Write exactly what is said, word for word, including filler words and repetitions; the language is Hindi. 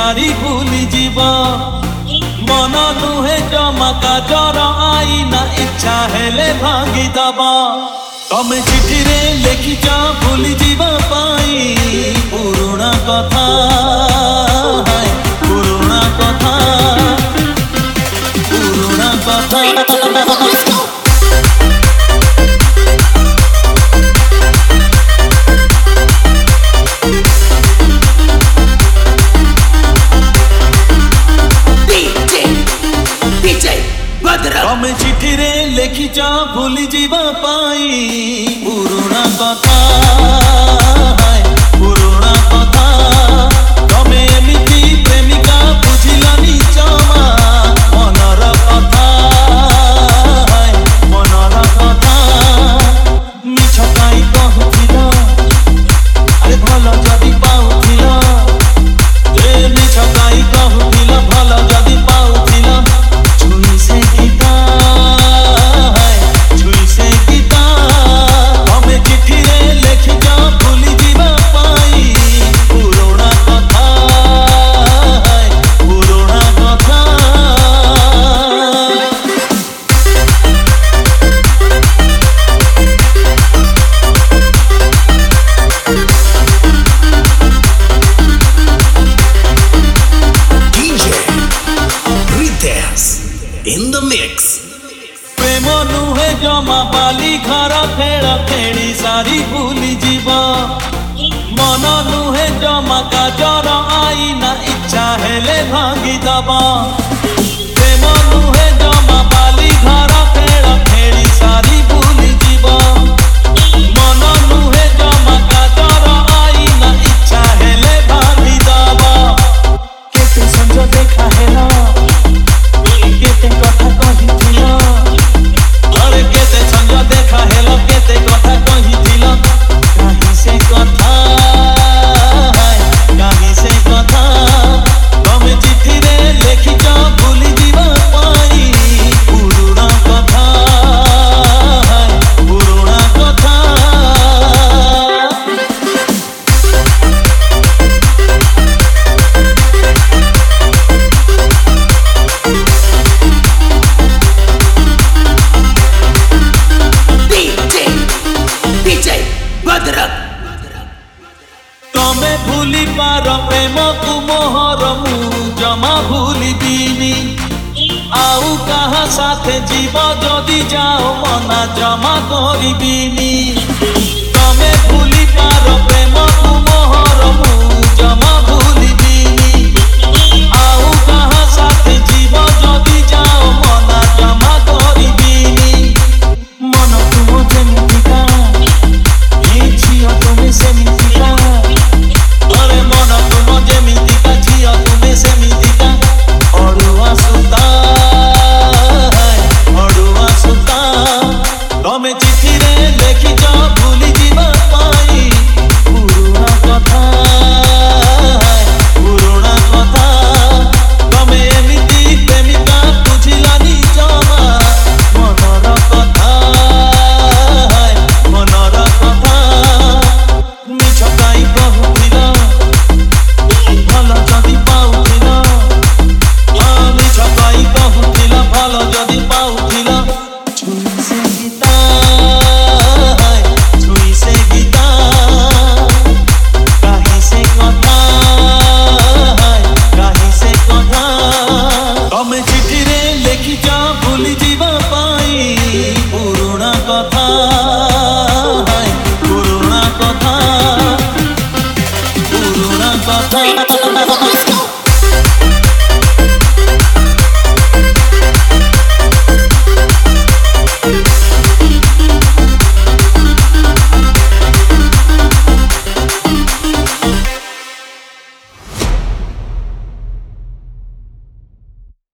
सारी भूली जीव मन नुहे जमा काजर आईना इच्छा हेले भांगी दब तमे चिठी रे लिखिच भूली जीवा पाई पुराना कथा पुराना कथा पुराना कथा तमे चिठी रे लिखिच भूली जीवा पाई पुराना कथा पुराना कथा तमे एमिति प्रेमिका बुझिलानी जमा मनर कथा मनर कथा मिछ काई कहूथिल अरे भल जदि पाउथिल ए मिछ काई कहूथिल भल जदि पाउथिल छुई से गीता छुई से गीता हमें चिठी रे लिखि जा भूली जीवा पाई पुराना कथा पुराना कथा DJ Ritesh in the mix प्रेम नुहे जमा बाली घर खेल खेली सारी भूली जीव मन नुहे जमा काजर आईना इच्छा हेले भांगी दब प्रेम नुहे जमा बाली घर खेल खेली सारी भूली जीव मन नुहे जमा काजर आईना इच्छा हेले भांगी दब केते संज देखा हेला केते कथा कहिथिल अरे केते संग देखा हेलो केते कथा कहिथिल काहे से कथा काहे से कथा तमे चिठी रे लिखिच भूली जीवा पाई पुराना कथा पुराना कथा तमे भूली पार प्रेम तु मोहर मु जमा भूली बिनी आउ कहा साथे जीव जदि जाओ मना जमा करिबिनी तमे भूली पार प्रेम तु मोहर मु जमा भूली बिनी आउ कहा साथे जीव जदि जाओ मना जमा करिबिनी मन तुम जेमितिका ए झियो तुमे सेमितिका अरे मन तुम जेमितिका झियो तुमे सेमितिका अड़ुआ सुता अड़ुआ सुता तमे चिठी रे लिखिच भूली जीवा पाई पुराना कथा पुराना कथा तमे एमिति प्रेमिका बुझिलानी जमा मनर कथा मनर कथा मिछ काई कहूथिल भल जदि पाउथिल मिछ काई कहूथिल भल जदि पाउथिल छुई से गीता छुई से गीता काहे से कथा काहे से कथा तमे चिठी रे लिखिच भूली जीवा पाई पुराना कथा पुराना कथा पुराना कथा